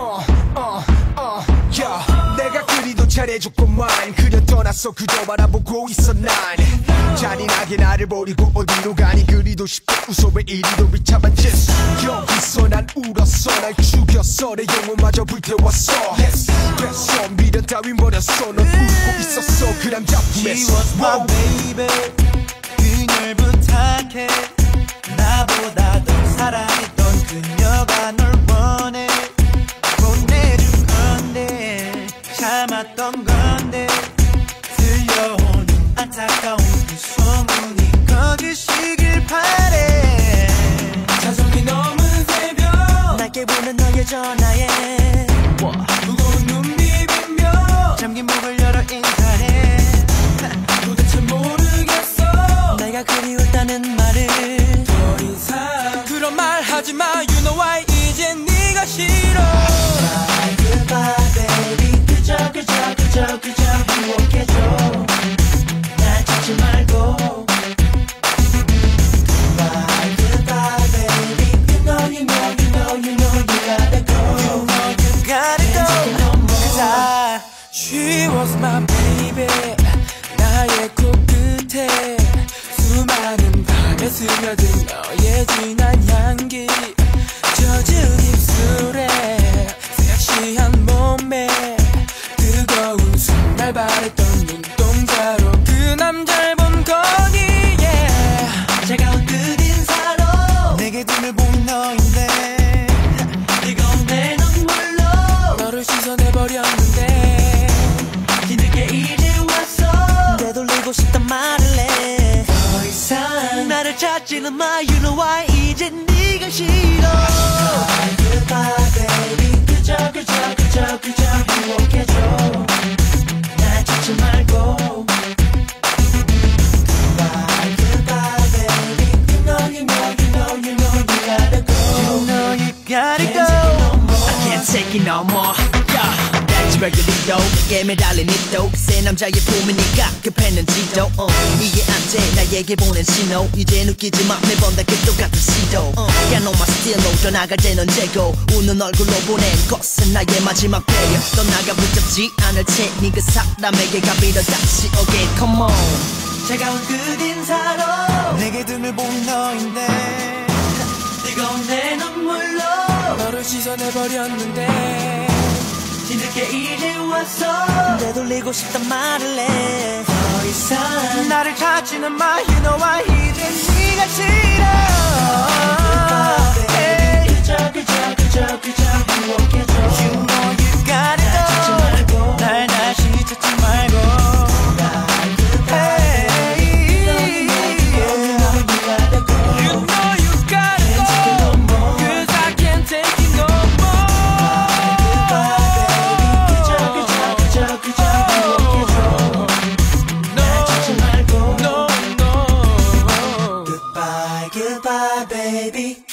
yeah. 내가 그리도 잘해줬건만 그려 떠났어 그저 바라보고 있어 난 잔인하게 나를 버리고 어디로 가니 그리도 싶어 웃어 왜 이리도 비참한 짓 여기서 난 울었어 날 죽였어 내 영혼마저 불태웠어 yes. 됐어 미련 따윈 버렸어 넌 울고 있었어 그 남자 품에서 She was my baby 그녀를 부탁해 나보다 더 사랑했던 그녀가 널 원해 보내준 건데 참았던 건데 들려오는 안타까운 그 소문이 거짓이길 바래 자성이 넘은 새벽 낮게 보는 너의 전화에 무거운 눈 비비며 잠긴 목을 열어 인사해 도대체 모르겠어 내가 그리웠다는 말을 더 이상 그런 말 하지마 You know why 이제 네가 싫어 Bye goodbye baby 그저 유혹해줘 날 찾지 말고 Bye goodbye baby You know you gotta go You gotta go 그자 She was my baby 나의 코끝에 수많은 밤에 스며든 너의 진한 향기 젖은 입술에 섹시한 몸에 뜨거운 손날 바랬던 눈동자로 그 남자를 본 거기에 차가운 끝인사로 내게 등을 본 너인데 뜨거운 내 눈물로 너를 씻어내버렸는데 힘들게 이제 왔어 되돌리고 싶단 말을 해 더 이상 나를 찾지는 마 You know why 이제 네가 싫어 Bye goodbye baby 그저 유혹해줘 날 찾지 말고 Bye goodbye baby You know you gotta go You know you gotta go I can't take it no more 닥치 발견이도 내게 매달린 이도 새 남자의 품이 네가 급했는지도 이게 안돼 나에게 보낸 신호 이제 느끼지 마 매번 다 그 똑같은 시도 야 no my stilo 떠나갈 땐 언제고 웃는 얼굴로 보낸 것은 나의 마지막 배려 넌 나가 붙잡지 않을 테니 그 사람에게 가비려 다시 오게 come on 차가운 끝인사로 내게 등을 본 너인데 뜨거운 내 눈물로 너를 씻어내버렸는데 힘들게 이제 왔어 되돌리고 싶단 말을 해 더 이상 나를 찾지는 마 You know why 이제 네가 싫어 Hey. 그저 유혹해줘 You know you gotta go 날 다시 찾지 말고 Hey. You know you gotta go 'Cause I can't take it no more Goodbye, baby.